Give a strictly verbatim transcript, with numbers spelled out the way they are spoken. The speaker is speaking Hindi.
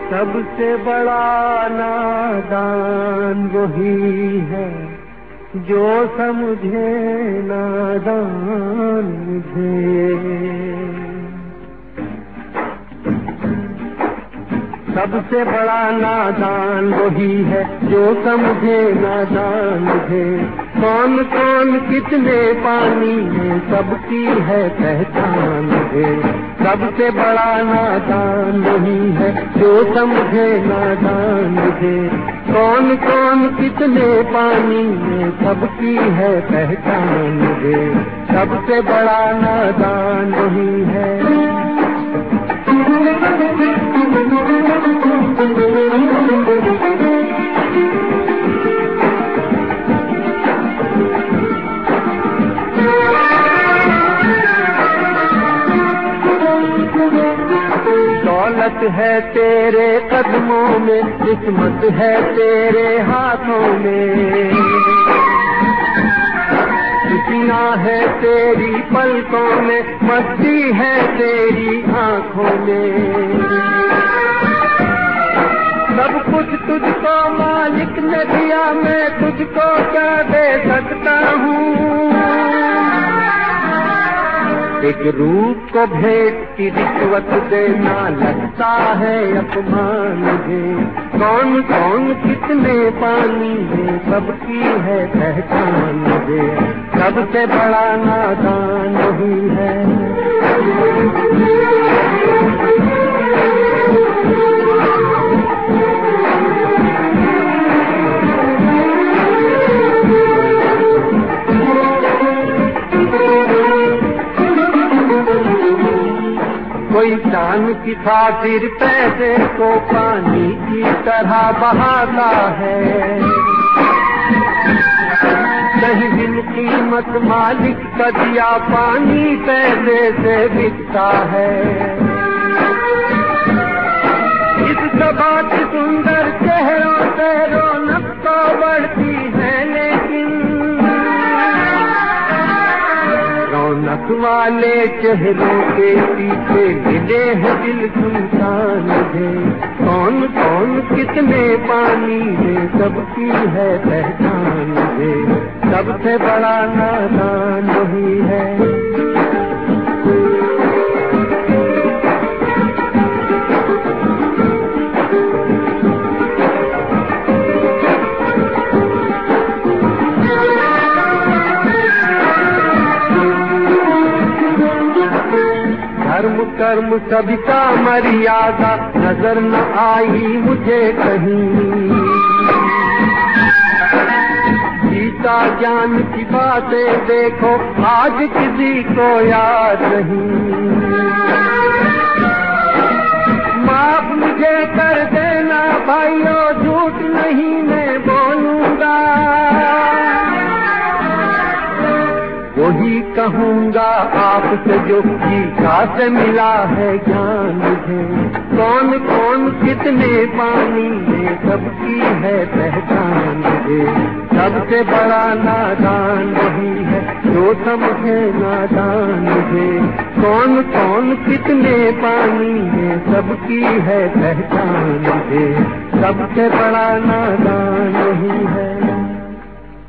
सबसे बड़ा नादान वही है जो समझे नादान मुझे। सबसे बड़ा नादान वही है जो समझे नादान मुझे। कौन कौन कितने पानी में सबकी है पहचान मुझे। सबसे बड़ा नादान वही है जो समझे नादान मुझे। कौन कौन कितने पानी में सबकी है पहचान मुझे। सबसे बड़ा नादान वही है। दौलत है तेरे कदमों में, किस्मत है तेरे हाथों में। खुशियाँ है तेरी पलकों में, मस्ती है तेरी आँखों में। सब कुछ तुझको मालिक ने दिया, मैं तुझको क्या दे सकता हूँ। एक रूप को भेंट की रिश्वत देना लगता है अपमान मुझे। कौन कौन कितने पानी में सबकी है पहचान मुझे। सबसे बड़ा नादान वही है। कोई जान की खातिर पैसे को पानी की तरह बहाता है। कहीं बिन कीमत मालिक का दिया पानी पैसे से बिकता है। इस सभा की सुंदर चेहरों से रौनक तो बढ़ती है, लेकिन रौनक वाले चेहरों के पीछे मिले हैं दिल सुनसान मुझे। कौन कौन कितने पानी में सबकी है पहचान मुझे। सबसे बड़ा नादान वही है। धर्म कर्म सभी का मर्यादा नजर न आई मुझे कहीं। गीता ज्ञान की बातें देखो आज किसी को याद नहीं। माफ मुझे कर देना भाइयों, झूठ नहीं मैं बोलूंगा। वही कहूँगा आपसे जो गीता से मिला है ज्ञान मुझे। कौन कौन कितने पानी में सबकी है पहचान मुझे। सबसे बड़ा नादान वही है जो समझे नादान मुझे। कौन कौन कितने पानी में सबकी है पहचान मुझे। सबसे बड़ा नादान वही है।